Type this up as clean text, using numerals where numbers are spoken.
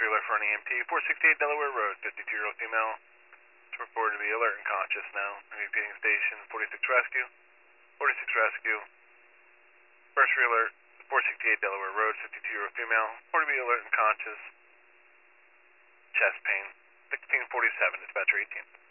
alert for an EMT, 468 Delaware Road, 52-year-old female. Reported to be alert and conscious now. Repeating station, 46 Rescue. 46 Rescue. First alert, 468 Delaware Road, 52-year-old female. Reported to be alert and conscious. Chest pain. 1647, dispatcher 18.